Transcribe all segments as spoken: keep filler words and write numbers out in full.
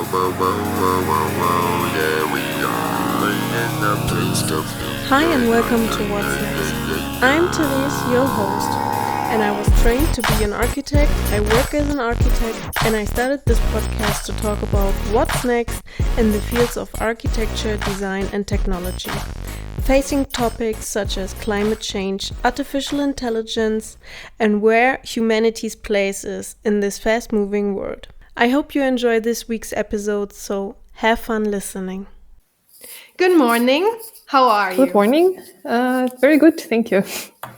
whoa, whoa, whoa, whoa, whoa, yeah, we are in the place to Hi and welcome to What's Next. I'm Therese, your host, and I was trained to be an architect, I work as an architect, and I started this podcast to talk about what's next in the fields of architecture, design, and technology, facing topics such as climate change, artificial intelligence, and where humanity's place is in this fast-moving world. I hope you enjoy this week's episode, so have fun listening. Good morning. How are you? Good morning. Uh, very good, thank you.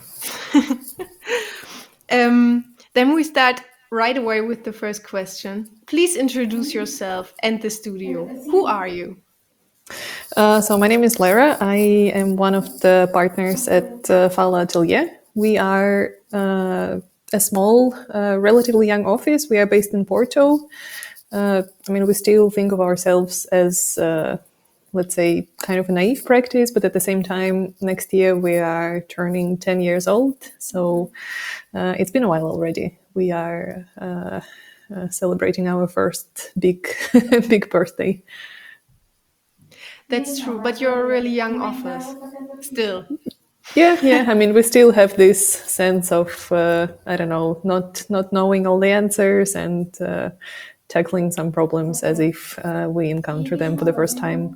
um, then we start right away with the first question. Please introduce yourself and the studio. Who are you? Uh, so my name is Lara. I am one of the partners at uh, Fala Atelier. We are uh, a small, uh, relatively young office. We are based in Porto. Uh, I mean, we still think of ourselves as, uh, let's say, kind of a naive practice, but at the same time, next year we are turning ten years old. So uh, it's been a while already. We are uh, uh, celebrating our first big, big birthday. That's true, but you're a really young office still. Yeah, yeah. I mean, we still have this sense of uh, I don't know, not not knowing all the answers and uh, tackling some problems as if uh, we encounter them for the first time.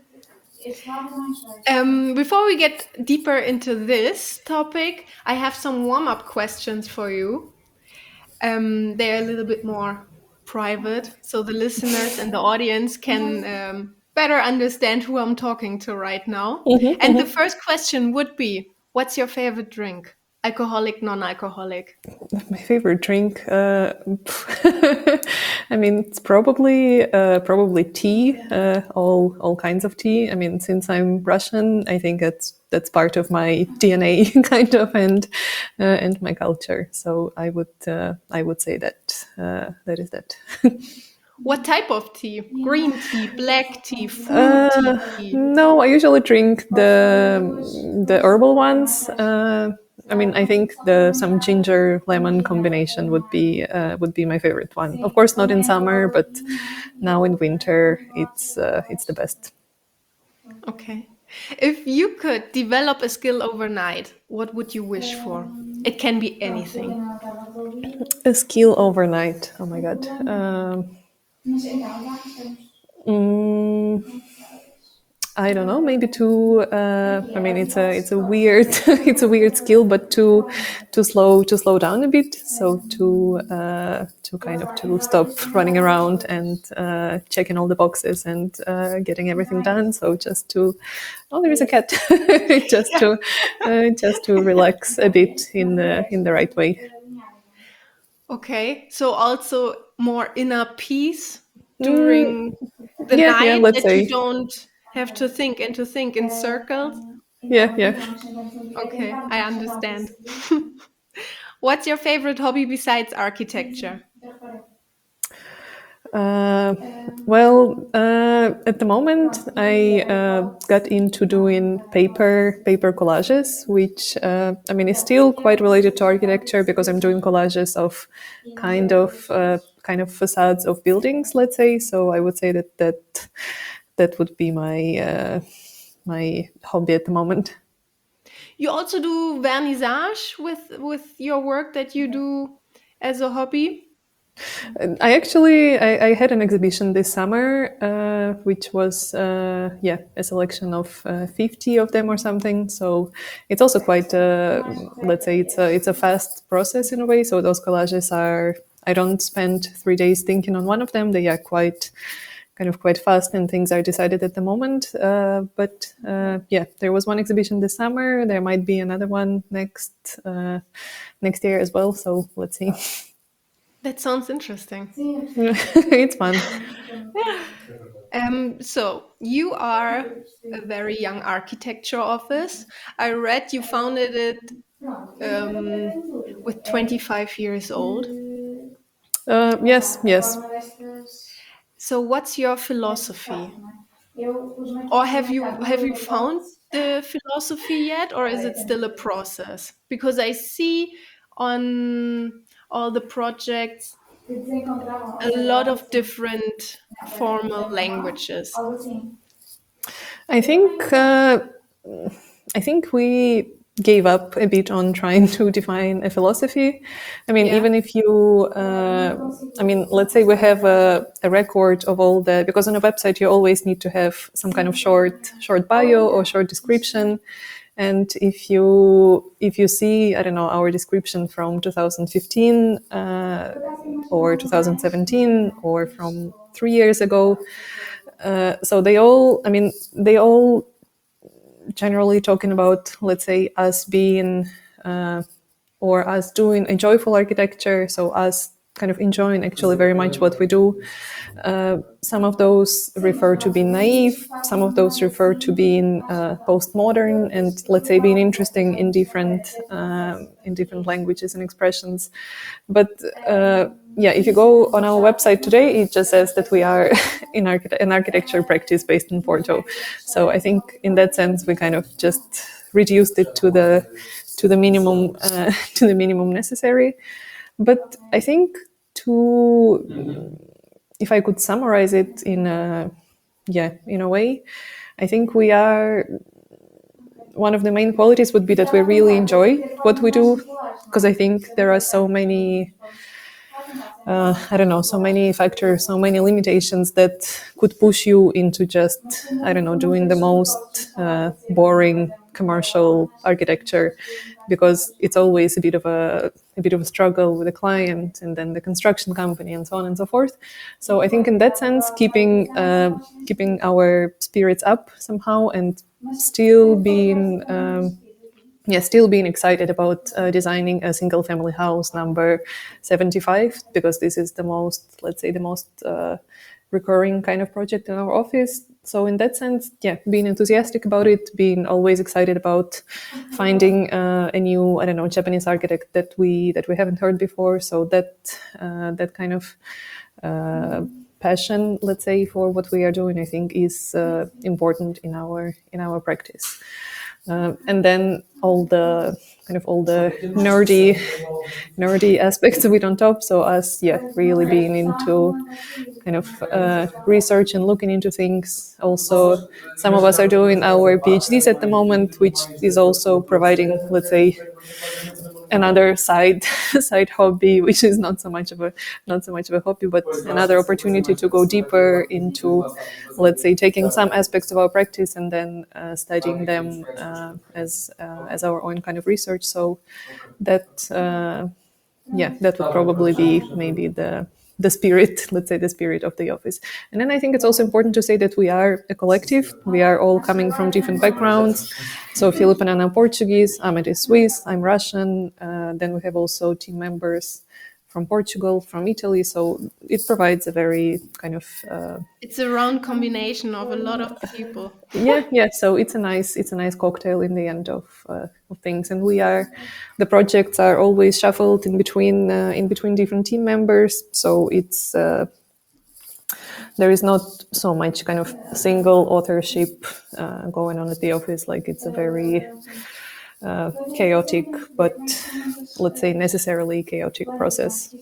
Um, before we get deeper into this topic, I have some warm-up questions for you. Um, they're a little bit more private, so the listeners and the audience can um, better understand who I'm talking to right now. Mm-hmm, And the mm-hmm. first question would be, what's your favorite drink? Alcoholic, non-alcoholic? My favorite drink. Uh, I mean, it's probably uh, probably tea. Uh, all all kinds of tea. I mean, since I'm Russian, I think that's that's part of my D N A, kind of, and uh, and my culture. So I would uh, I would say that uh, that is that. What type of tea? Green tea, black tea, fruity Uh, tea? no, I usually drink the the herbal ones. Uh, I mean, I think the some ginger lemon combination would be uh, would be my favorite one. Of course, not in summer, but now in winter, it's uh, it's the best. Okay. If you could develop a skill overnight, what would you wish for? It can be anything. A skill overnight. Oh my god. Um, mm, I don't know. Maybe to. Uh, I mean, it's a it's a weird it's a weird skill, but to to slow to slow down a bit. So to uh, to kind of to stop running around and uh, checking all the boxes and uh, getting everything done. So just to. Oh, there is a cat. just to uh, just to relax a bit in the in the right way. Okay. So also more inner peace Mm, during the yeah, yeah. night Let's that you say. don't have to think and to think in circles. Yeah, yeah. Okay, I understand. What's your favorite hobby besides architecture? Uh, well, uh, at the moment, I uh, got into doing paper paper collages, which uh, I mean is still quite related to architecture because I'm doing collages of kind of uh, kind of facades of buildings, let's say. So I would say that that that would be my uh, my hobby at the moment. You also do vernissage with with your work that you do as a hobby? I actually I, I had an exhibition this summer, uh, which was uh, yeah a selection of uh, fifty of them or something. So it's also quite uh, let's say it's a it's a fast process in a way. So those collages are I don't spend three days thinking on one of them. They are quite kind of quite fast and things are decided at the moment. Uh, but uh, yeah, there was one exhibition this summer. There might be another one next uh, next year as well. So let's see. That sounds interesting. It's fun. Um, so you are a very young architecture office. I read you founded it um, with twenty-five years old. Uh, yes, yes. So what's your philosophy? Or have you have you found the philosophy yet, or is it still a process? Because I see on all the projects a lot of different formal languages? I think uh, I think we gave up a bit on trying to define a philosophy. I mean, Yeah. even if you, uh, I mean, let's say we have a, a record of all the, because on a website you always need to have some kind of short, short bio or short description. And if you if you see, I don't know, our description from two thousand fifteen uh, or two thousand seventeen or from three years ago, uh, so they all, I mean, they all generally talking about, let's say, us being uh, or us doing a joyful architecture, so us kind of enjoying actually very much what we do. Uh, some of those refer to being naive, some of those refer to being uh, postmodern, and let's say being interesting in different um, in different languages and expressions. But uh, yeah, if you go on our website today, it just says that we are in archi- an architecture practice based in Porto. So I think in that sense we kind of just reduced it to the to the minimum uh, to the minimum necessary. But I think to if I could summarize it in a yeah in a way, I think we are one of the main qualities would be that we really enjoy what we do, because I think there are so many uh, I don't know, so many factors, so many limitations that could push you into just, I don't know, doing the most uh, boring commercial architecture, because it's always a bit of a, a bit of a struggle with the client and then the construction company and so on and so forth. So I think in that sense, keeping uh, keeping our spirits up somehow and still being um, yeah, still being excited about uh, designing a single family house number seventy-five, because this is the most, let's say, the most uh, recurring kind of project in our office. So in that sense, yeah, being enthusiastic about it, being always excited about finding uh, a new, I don't know, Japanese architect that we that we haven't heard before. So that uh, that kind of uh, passion, let's say, for what we are doing, I think is uh, important in our in our practice. Uh, and then all the kind of all the nerdy nerdy aspects of it on top. So us, yeah, really being into kind of uh, research and looking into things. Also, some of us are doing our PhDs at the moment, which is also providing, let's say, another side side hobby, which is not so much of a not so much of a hobby, but another opportunity to go deeper into, let's say, taking some aspects of our practice and then uh, studying them uh, as uh, as our own kind of research. So that uh, yeah, that would probably be maybe the the spirit, let's say, the spirit of the office. And then I think it's also important to say that we are a collective. We are all coming from different backgrounds. So Philip and Anna are Portuguese, Ahmed is Swiss, I'm Russian. Uh, then we have also team members from Portugal, from Italy. So it provides a very kind of uh, It's a round combination of a lot of people. yeah, yeah. So it's a nice it's a nice cocktail in the end of, uh, of things. And we are the projects are always shuffled in between uh, in between different team members. So it's uh, there is not so much kind of single authorship uh, going on at the office. Like it's a very uh, chaotic, but let's say necessarily chaotic process.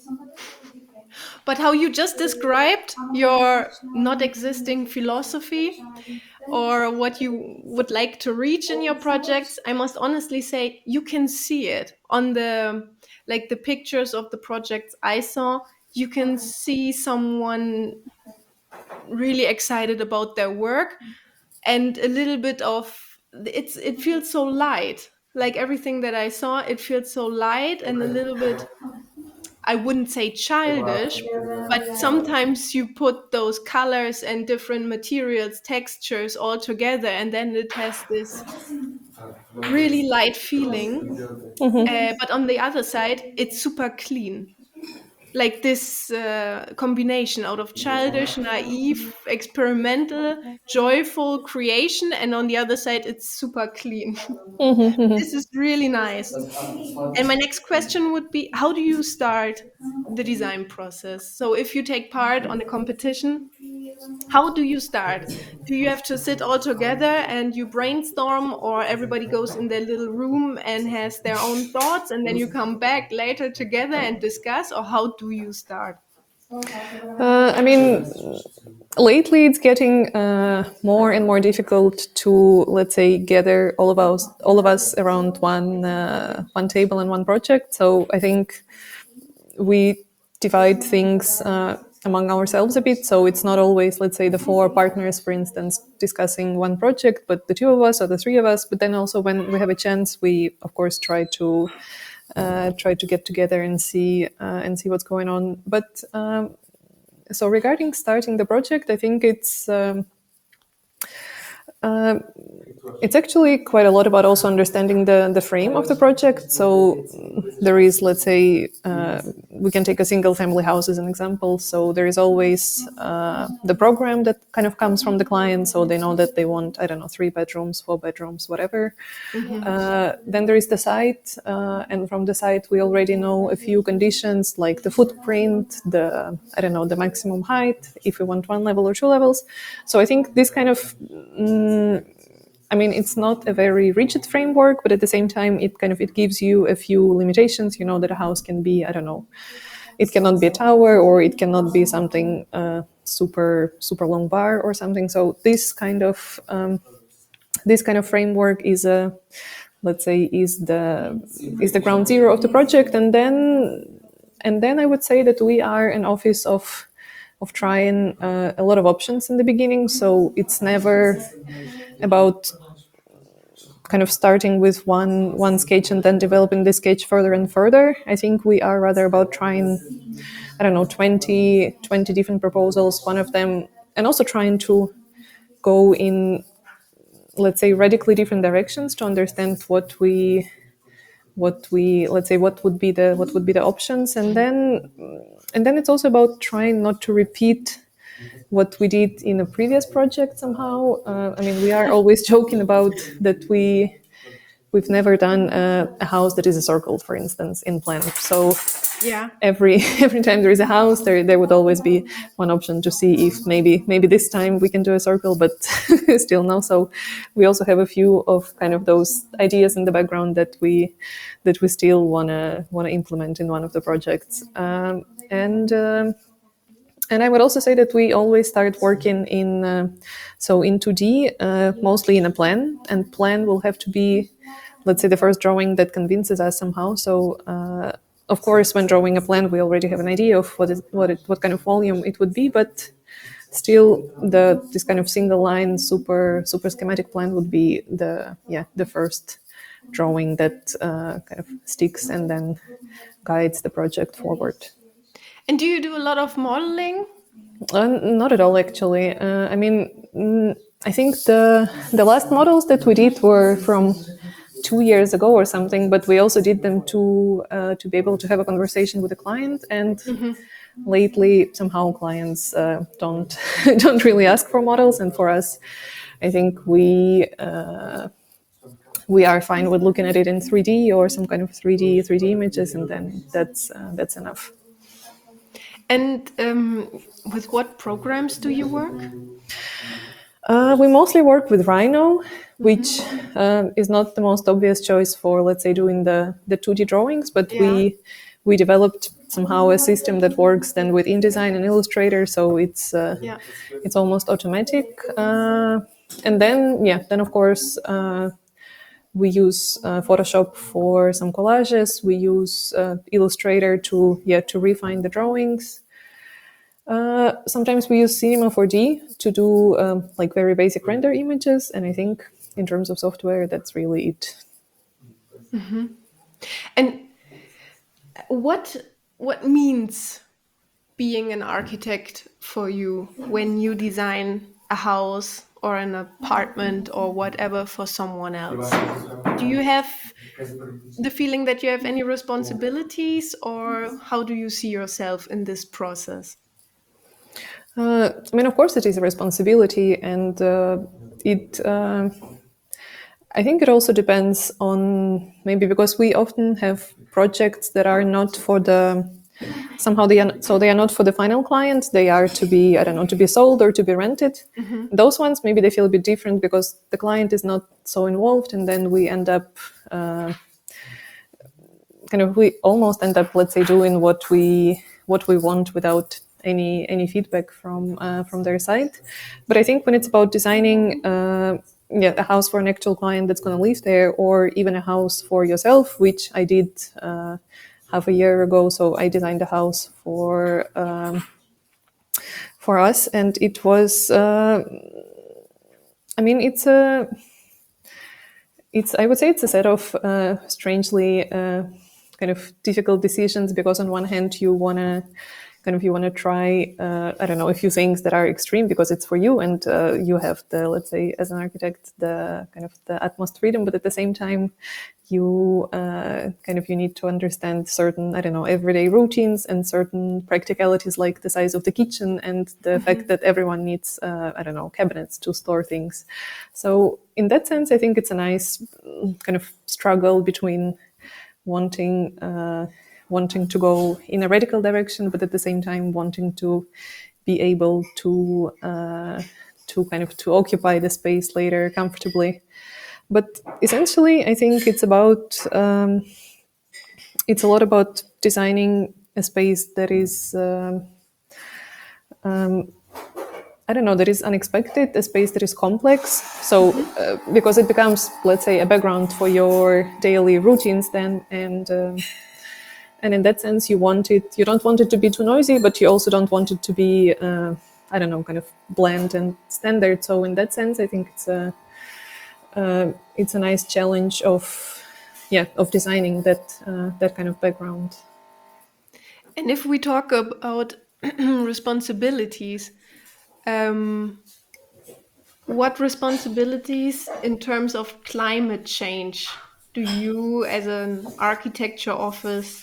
But how you just described your not existing philosophy or what you would like to reach in your projects, I must honestly say you can see it on the like the pictures of the projects I saw. You can see someone really excited about their work and a little bit of it's it feels so light. Like everything that I saw, it feels so light and a little bit, I wouldn't say childish, but sometimes you put those colors and different materials, textures all together, and then it has this really light feeling. Uh, but on the other side, it's super clean. Like this uh, combination out of childish, naive, experimental, joyful creation, and on the other side, it's super clean. This is really nice. And my next question would be, how do you start the design process? So if you take part on a competition, how do you start? Do you have to sit all together and you brainstorm, or everybody goes in their little room and has their own thoughts and then you come back later together and discuss, or how do you start? Uh, I mean, lately it's getting uh, more and more difficult to, let's say, gather all of us, all of us around one uh, one table and one project. So I think we divide things uh, among ourselves a bit. So it's not always, let's say, the four partners, for instance, discussing one project, but the two of us or the three of us. But then also when we have a chance, we of course try to uh, try to get together and see uh, and see what's going on. But um, so regarding starting the project, I think it's. Um, uh, it's actually quite a lot about also understanding the, the frame of the project. So there is, let's say, uh, we can take a single family house as an example. So there is always uh, the program that kind of comes from the client. So they know that they want, I don't know, three bedrooms, four bedrooms, whatever. Mm-hmm. Uh, then there is the site. Uh, and from the site, we already know a few conditions like the footprint, the, I don't know, the maximum height, if we want one level or two levels. So I think this kind of, mm, I mean, it's not a very rigid framework, but at the same time, it kind of it gives you a few limitations. You know that a house can be, I don't know, it cannot be a tower or it cannot be something uh, super super long bar or something. So this kind of um, this kind of framework is a, let's say, is the is the ground zero of the project, and then and then I would say that we are an office of of trying uh, a lot of options in the beginning. So it's never about kind of starting with one one sketch and then developing this sketch further and further. I think we are rather about trying, I don't know, twenty, twenty different proposals, one of them, and also trying to go in, let's say, radically different directions to understand what we what we let's say what would be the what would be the options, and then and then it's also about trying not to repeat what we did in a previous project somehow. Uh, I mean, we are always joking about that we we've never done a, a house that is a circle, for instance, in plan. So yeah, every every time there is a house, there there would always be one option to see if maybe maybe this time we can do a circle, but still no. So we also have a few of kind of those ideas in the background that we that we still wanna wanna implement in one of the projects, um, and. Um, And I would also say that we always start working in, uh, so in two D, uh, mostly in a plan, and plan will have to be, let's say, the first drawing that convinces us somehow. So, uh, of course, when drawing a plan, we already have an idea of what is what it, what kind of volume it would be, but still, the this kind of single line, super super schematic plan would be the yeah the first drawing that uh, kind of sticks and then guides the project forward. And do you do a lot of modeling? Uh, not at all, actually. Uh, I mean, mm, I think the the last models that we did were from two years ago or something, but we also did them to uh, to be able to have a conversation with the client. And mm-hmm. lately, somehow clients uh, don't don't really ask for models, and for us, I think we uh, we are fine with looking at it in three D or some kind of three D three D images, and then that's uh, that's enough. And um, with what programs do you work? Uh, we mostly work with Rhino, which uh, is not the most obvious choice for, let's say, doing the, the two D drawings, but yeah. we we developed somehow a system that works then with InDesign and Illustrator, so it's uh, yeah. it's almost automatic. Uh, and then, yeah, then of course uh, we use uh, Photoshop for some collages. We use uh, Illustrator to yeah to refine the drawings. Uh, sometimes we use Cinema four D to do um, like very basic render images, and I think in terms of software, that's really it. Mm-hmm. And what what means being an architect for you when you design a house or an apartment or whatever for someone else? Do you have the feeling that you have any responsibilities, or how do you see yourself in this process? Uh, I mean, of course, it is a responsibility, and uh, it. Uh, I think it also depends on maybe because we often have projects that are not for the somehow they are so they are not for the final client. They are to be I don't know to be sold or to be rented. Mm-hmm. Those ones maybe they feel a bit different because the client is not so involved, and then we end up uh, kind of we almost end up let's say doing what we what we want without any any feedback from uh, from their side. But I think when it's about designing uh, yeah, a house for an actual client that's going to live there, or even a house for yourself, which I did uh, half a year ago. So I designed a house for um, for us, and it was. Uh, I mean, it's a. It's. I would say it's a set of uh, strangely uh, kind of difficult decisions, because on one hand you wanna kind of you want to try uh, I don't know, a few things that are extreme because it's for you, and uh, you have the, let's say, as an architect, the kind of the utmost freedom, but at the same time you uh, kind of you need to understand certain, I don't know, everyday routines and certain practicalities, like the size of the kitchen and the mm-hmm. fact that everyone needs uh, I don't know, cabinets to store things. So in that sense, I think it's a nice kind of struggle between wanting uh, wanting to go in a radical direction, but at the same time wanting to be able to uh, to kind of to occupy the space later comfortably. But essentially, I think it's about um, it's a lot about designing a space that is um, um, I don't know, that is unexpected, a space that is complex. So uh, because it becomes, let's say, a background for your daily routines then, and um, and in that sense, you want it. You don't want it to be too noisy, but you also don't want it to be, uh, I don't know, kind of bland and standard. So in that sense, I think it's a uh, it's a nice challenge of, yeah, of designing that uh, that kind of background. And if we talk about responsibilities, um, what responsibilities in terms of climate change do you, as an architecture office,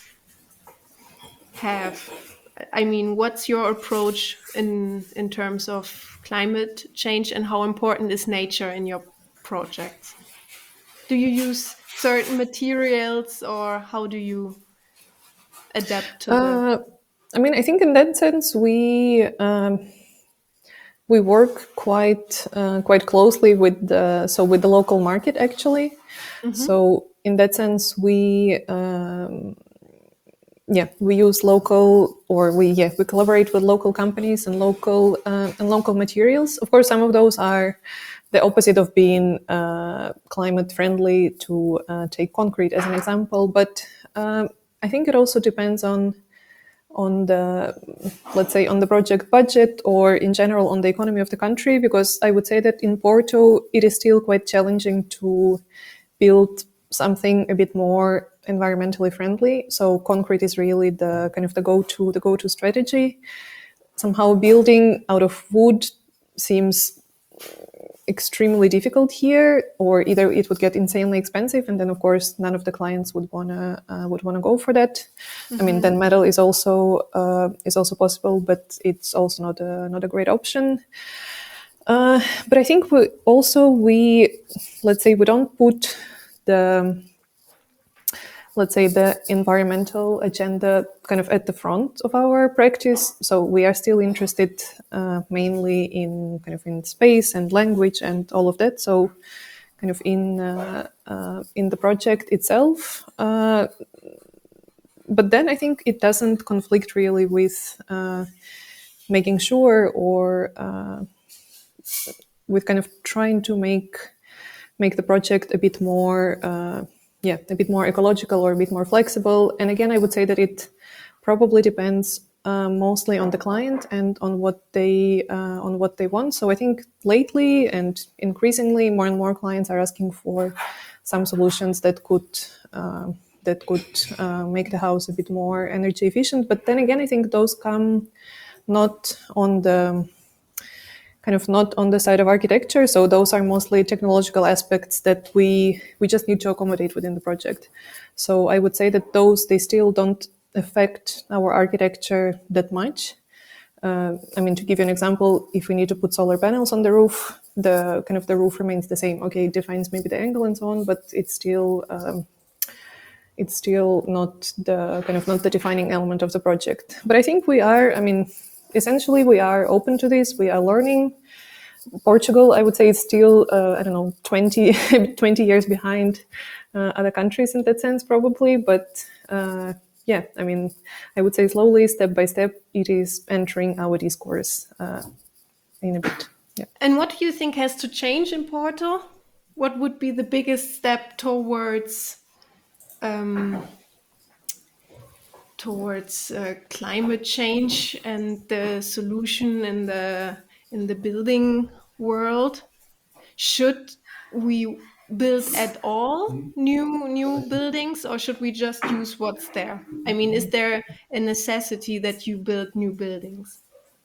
have? I mean, what's your approach in in terms of climate change, and how important is nature in your projects? Do you use certain materials, or how do you adapt to the? Uh, I mean, I think in that sense we um, we work quite uh, quite closely with the so with the local market actually. Mm-hmm. So in that sense, we. Um, Yeah, we use local, or we yeah we collaborate with local companies and local uh, and local materials. Of course, some of those are the opposite of being uh, climate friendly. To uh, take concrete as an example, but um, I think it also depends on on the, let's say, on the project budget, or in general on the economy of the country. Because I would say that in Porto, it is still quite challenging to build something a bit more environmentally friendly. So concrete is really the kind of the go-to the go-to strategy. Somehow building out of wood seems extremely difficult here, or either it would get insanely expensive, and then of course none of the clients would wanna uh, would wanna go for that. Mm-hmm. I mean, then metal is also uh, is also possible, but it's also not a not a great option. Uh, but I think we also we let's say we don't put the let's say the environmental agenda kind of at the front of our practice. So we are still interested uh, mainly in kind of in space and language and all of that. So kind of in uh, uh, in the project itself. Uh, but then I think it doesn't conflict really with uh, making sure, or uh, with kind of trying to make make the project a bit more uh, yeah, a bit more ecological or a bit more flexible. And again, I would say that it probably depends uh, mostly on the client and on what they uh, on what they want. So I think lately and increasingly, more and more clients are asking for some solutions that could uh, that could uh, make the house a bit more energy efficient. But then again, I think those come not on the kind of not on the side of architecture. So those are mostly technological aspects that we we just need to accommodate within the project. So I would say that those, they still don't affect our architecture that much. Uh, I mean, to give you an example, if we need to put solar panels on the roof, the kind of the roof remains the same. Okay, it defines maybe the angle and so on, but it's still um, it's still not the kind of not the defining element of the project. But I think we are, I mean, essentially we are open to this. We are learning. Portugal, I would say, is still, uh, I don't know, twenty, twenty years behind uh, other countries in that sense, probably. But uh, yeah, I mean, I would say slowly, step by step, it is entering our discourse uh, in a bit. Yeah. And what do you think has to change in Porto? What would be the biggest step towards um, towards uh, climate change and the solution in the in the building world? Should we build at all new new buildings, or should we just use what's there? I mean, is there a necessity that you build new buildings?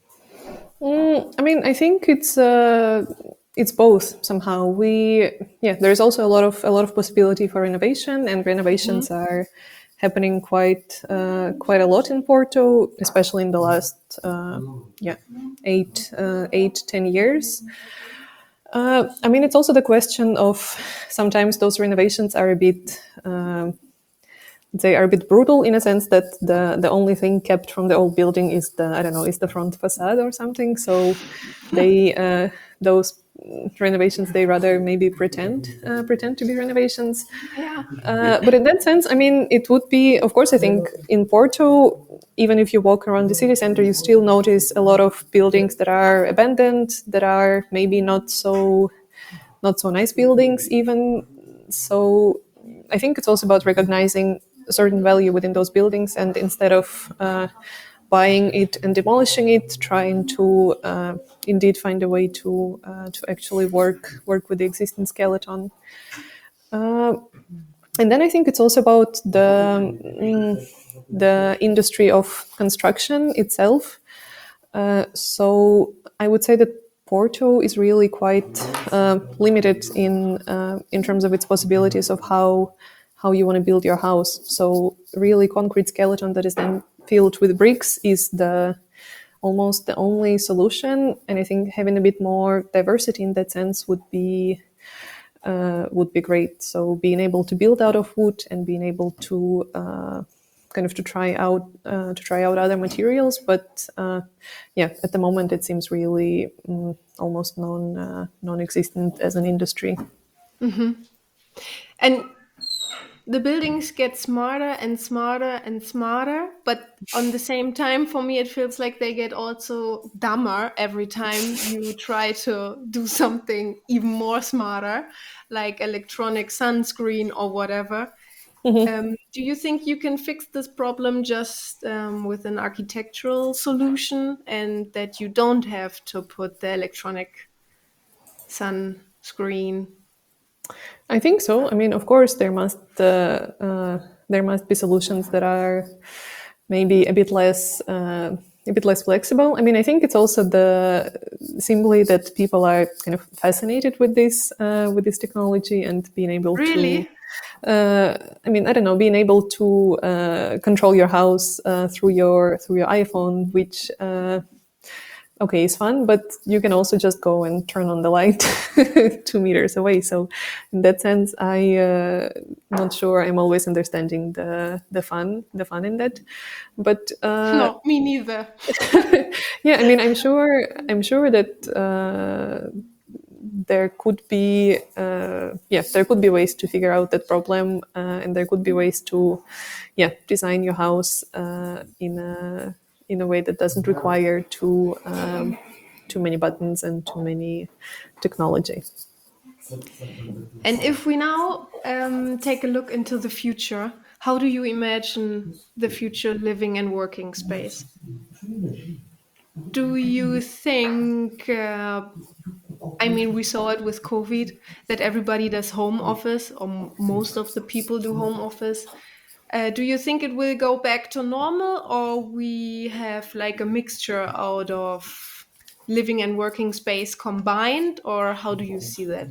Mm, I mean, I think it's uh, it's both somehow. We yeah, there's also a lot of a lot of possibility for renovation, and renovations Mhm. are happening quite uh, quite a lot in Porto, especially in the last uh, yeah eight uh, eight ten years. Uh, I mean, it's also the question of sometimes those renovations are a bit. Um, they are a bit brutal in a sense that the the only thing kept from the old building is the I don't know is the front facade or something. So they uh, those renovations they rather maybe pretend uh, pretend to be renovations. Yeah. Uh, but in that sense, I mean, it would be of course I think in Porto, even if you walk around the city center, you still notice a lot of buildings that are abandoned, that are maybe not so not so nice buildings even. So I think it's also about recognizing a certain value within those buildings, and instead of uh, buying it and demolishing it, trying to uh, indeed find a way to uh, to actually work work with the existing skeleton. Uh, and then I think it's also about the mm, the industry of construction itself. Uh, so I would say that Porto is really quite uh, limited in uh, in terms of its possibilities of how how you want to build your house. So really, concrete skeleton that is then filled with bricks is the almost the only solution. And I think having a bit more diversity in that sense would be uh, would be great. So being able to build out of wood and being able to uh, kind of to try out uh, to try out other materials, but uh, yeah, at the moment it seems really mm, almost non uh, non-existent as an industry. And the buildings get smarter and smarter and smarter, but on the same time, for me, it feels like they get also dumber every time you try to do something even more smarter, like electronic sunscreen or whatever. Um, do you think you can fix this problem just um, with an architectural solution, and that you don't have to put the electronic sunscreen? I think so. I mean, of course, there must uh, uh, there must be solutions that are maybe a bit less uh, a bit less flexible. I mean, I think it's also the simply that people are kind of fascinated with this uh, with this technology and being able to. Really? Uh, I mean, I don't know, being able to uh, control your house uh, through your through your iPhone, which uh, okay, it's fun, but you can also just go and turn on the light two meters away. So, in that sense, I uh, not sure I'm always understanding the the fun the fun in that, but uh, No, me neither. yeah, I mean, I'm sure I'm sure that. Uh, there could be uh, yeah there could be ways to figure out that problem, uh, and there could be ways to yeah design your house uh, in a in a way that doesn't require too um, too many buttons and too many technology. And if we now um, take a look into the future, how do you imagine the future living and working space? Do you think, uh, I mean, we saw it with COVID, that everybody does home office, or m- most of the people do home office. Uh, do you think it will go back to normal, or we have like a mixture out of living and working space combined, or how do you see that?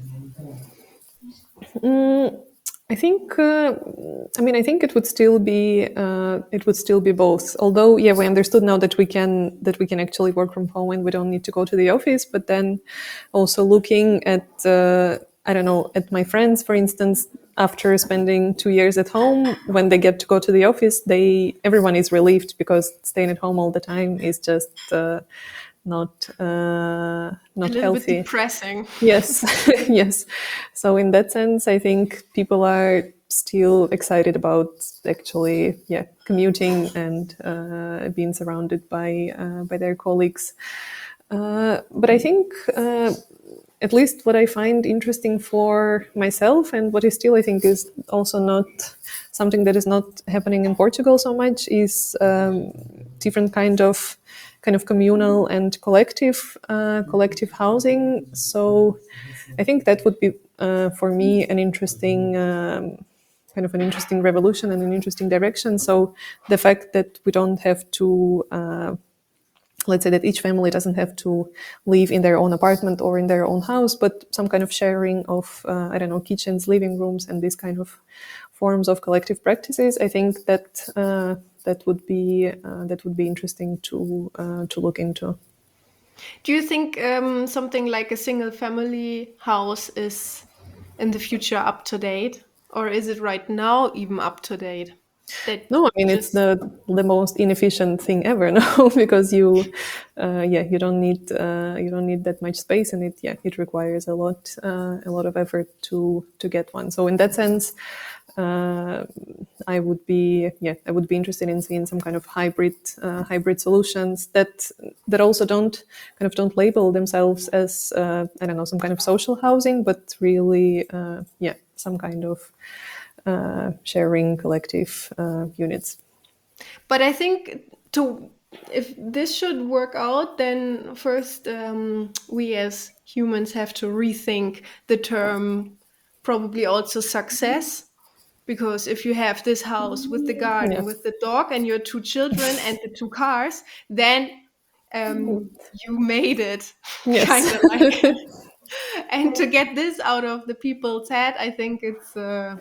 Mm, I think. Uh, I mean, I think it would still be. Uh, it would still be both. Although, yeah, we understood now that we can that we can actually work from home and we don't need to go to the office. But then, also looking at, uh, I don't know, at my friends, for instance, after spending two years at home, when they get to go to the office, they everyone is relieved because staying at home all the time is just uh, not uh, A not little bit healthy. depressing. Yes, yes. So in that sense, I think people are still excited about actually, yeah, commuting and uh, being surrounded by uh, by their colleagues. Uh, but I think, uh, at least what I find interesting for myself, and what is still, I think, is also not something that is not happening in Portugal so much, is um, different kind of kind of communal and collective uh, collective housing. So I think that would be uh, for me an interesting. Um, kind of an interesting revolution and an interesting direction. So the fact that we don't have to uh, let's say that each family doesn't have to live in their own apartment or in their own house, but some kind of sharing of, uh, I don't know, kitchens, living rooms, and these kind of forms of collective practices. I think that uh, that would be uh, that would be interesting to uh, to look into. Do you think um, something like a single family house is in the future up to date, or is it right now even up to date? That No, I mean it's just the the most inefficient thing ever now because you, uh, yeah, you don't need uh, you don't need that much space, and it yeah it requires a lot uh, a lot of effort to to get one. So in that sense, uh, I would be yeah I would be interested in seeing some kind of hybrid uh, hybrid solutions that that also don't kind of don't label themselves as uh, I don't know, some kind of social housing, but really uh, yeah some kind of uh, sharing collective uh, units. But I think to if this should work out, then first um, we as humans have to rethink the term, probably also success. Because if you have this house with the Yeah. garden, with the dog and your two children and the two cars, then um, you made it, Yes. kind of like. And to get this out of the people's head, I think it's uh,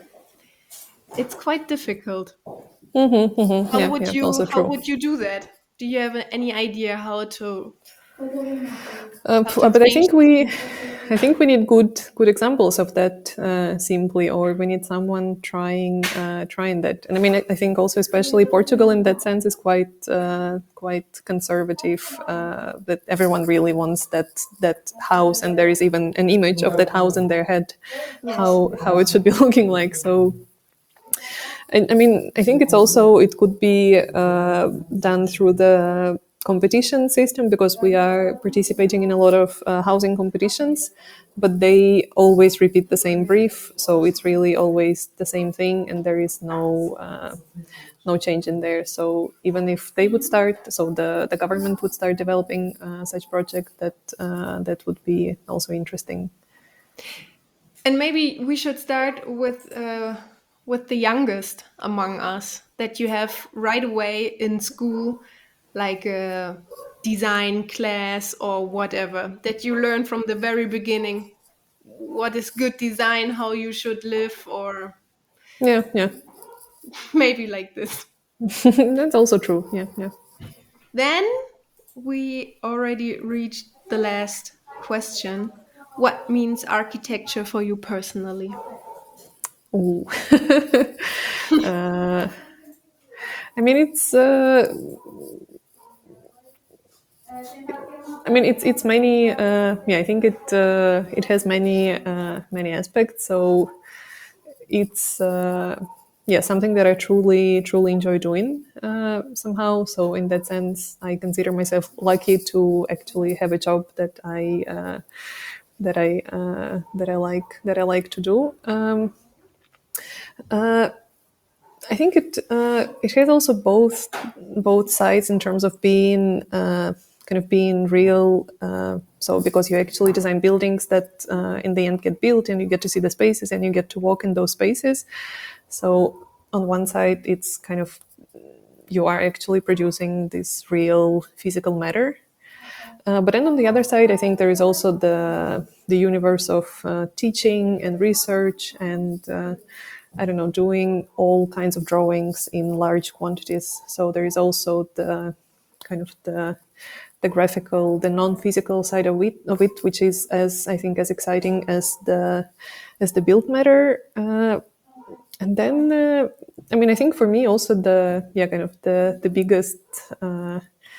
it's quite difficult. Mm-hmm, mm-hmm. How Yeah, would yeah, you also how true. would you do that? Do you have any idea how to Uh, how p- to but I change think this? we, I think we need good good examples of that uh, simply, or we need someone trying uh, trying that. And I mean, I, I think also especially Portugal in that sense is quite uh, quite conservative. Uh, that everyone really wants that that house, and there is even an image of that house in their head, Yes. how how it should be looking like. So I, I mean, I think it's also it could be uh, done through the competition system because we are participating in a lot of uh, housing competitions, but they always repeat the same brief, so it's really always the same thing, and there is no uh, no change in there. So even if they would start, so the the government would start developing uh, such project, that uh, that would be also interesting. And maybe we should start with uh, with the youngest among us that you have right away in school, like a design class or whatever, that you learn from the very beginning what is good design, how you should live, or Yeah, yeah, maybe like this. that's also true. Yeah, yeah. Then we already reached the last question. What means architecture for you personally? Ooh. uh, I mean, it's. Uh, I mean, it's it's many. Uh, yeah, I think it uh, it has many uh, many aspects. So it's uh, yeah something that I truly truly enjoy doing uh, somehow. So in that sense, I consider myself lucky to actually have a job that I uh, that I uh, that I like that I like to do. Um, uh, I think it uh, it has also both both sides in terms of being uh, kind of being real. Uh, so because you actually design buildings that uh, in the end get built, and you get to see the spaces, and you get to walk in those spaces. So on one side, it's kind of you are actually producing this real physical matter. Uh, but then on the other side, I think there is also the the universe of uh, teaching and research and uh, I don't know, doing all kinds of drawings in large quantities. So there is also the kind of the the graphical, the non-physical side of it, of it, which is as I think as exciting as the as the build matter. Uh, and then, uh, I mean, I think for me also the yeah kind of the the biggest. Uh,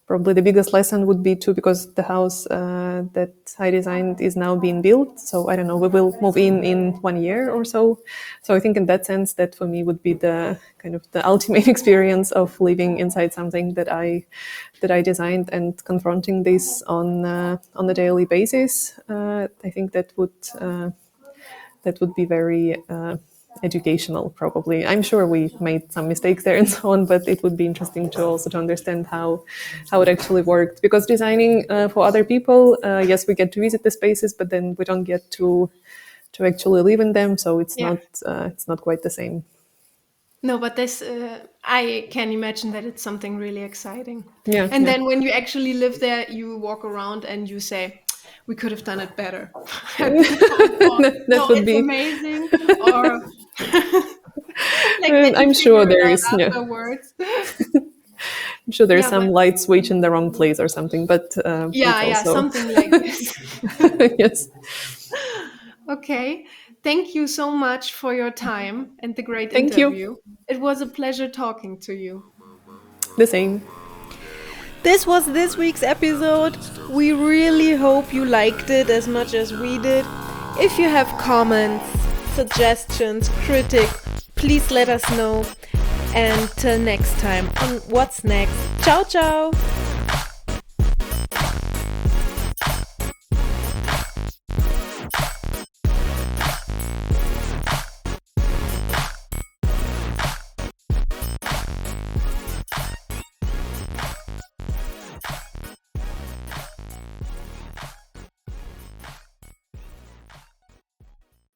probably the biggest lesson would be too, because the house uh, that I designed is now being built. So I don't know, we will move in in one year or so. So I think in that sense, that for me would be the kind of the ultimate experience of living inside something that I that I designed and confronting this on uh, on a daily basis. Uh, I think that would uh, that would be very uh, educational, probably. I'm sure we made some mistakes there and so on, but it would be interesting to also to understand how how it actually worked. Because designing uh, for other people, uh, yes, we get to visit the spaces, but then we don't get to to actually live in them. So it's Yeah. not uh, it's not quite the same. No, but this, uh, I can imagine that it's something really exciting. Yeah, And yeah. then when you actually live there, you walk around and you say, we could have done it better. Or, that, that no, would it's be. amazing. Or like Uh, that you I'm sure figure it there out is. Yeah, afterwards. I'm sure there's Yeah, some but- light switch in the wrong place or something. But uh, Yeah, it's yeah, also something like this. yes. Okay. Thank you so much for your time and the great Thank you. interview. It was a pleasure talking to you. The same. This was this week's episode. We really hope you liked it as much as we did. If you have comments, suggestions, critics, please let us know. And till next time on What's Next. Ciao, ciao!